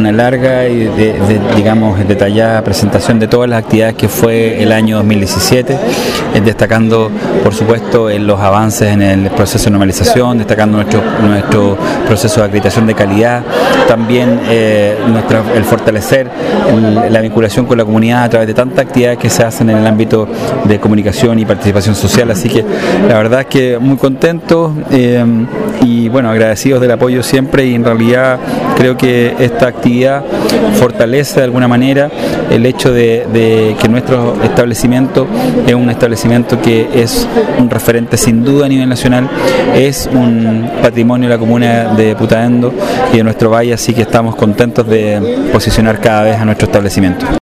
una larga y digamos detallada presentación de todas las actividades que fue el año 2017, destacando por supuesto los avances en el proceso de normalización, destacando nuestro proceso de acreditación de calidad, también el fortalecer la vinculación con la comunidad a través de tantas actividades que se hacen en el ámbito de comunicación y participación social. Así que la verdad es que muy contentos y bueno, agradecidos del apoyo siempre, y en realidad creo que esta actividad fortalece de alguna manera el hecho de que nuestro establecimiento es un establecimiento que es un referente sin duda a nivel nacional, es un patrimonio de la comuna de Putaendo y de nuestro valle, así que estamos contentos de posicionar cada vez a nuestro establecimiento.